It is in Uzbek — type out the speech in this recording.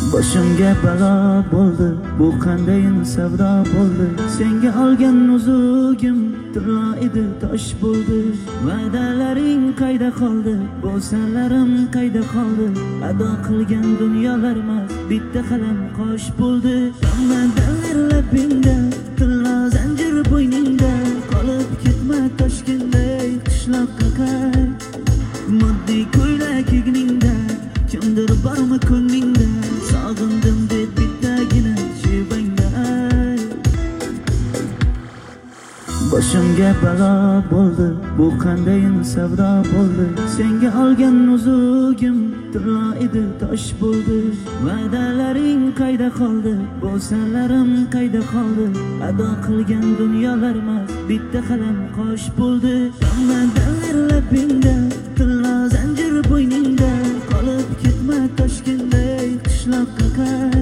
Boshimga balo bo'ldi, bu qandayin savdo bo'ldi. Senga olgan nuzugim tilla edi, tosh bo'ldi. Va'dalaring qayda qoldi, bo'salarim qayda qoldi? Ado qilgan dunyolar emas, bitta qalam qosh bo'ldi. Hammadan labingda, tilla zanjir bo'yningda, qolib ketma Toshkentday qishloqqa qay. Moddiy ko'ylak egningda, kimdir bormi ko'nglingda? Sog'indim deb bittagina shivangda ay. Boshimga balo bo'ldi, bu qandayin savdo bo'ldi. Senga olgan nuzugim tilla edi, tosh bo'ldi. Va'dalaring qayda qoldi, bo'salarim qayda qoldi? Ado qilgan dunyolar emas, bitta qalam qosh bo'ldi. Hammadan labingda, tilla zanjir bo'yningda, qolib ketma Toshkentday qishloqqa qay.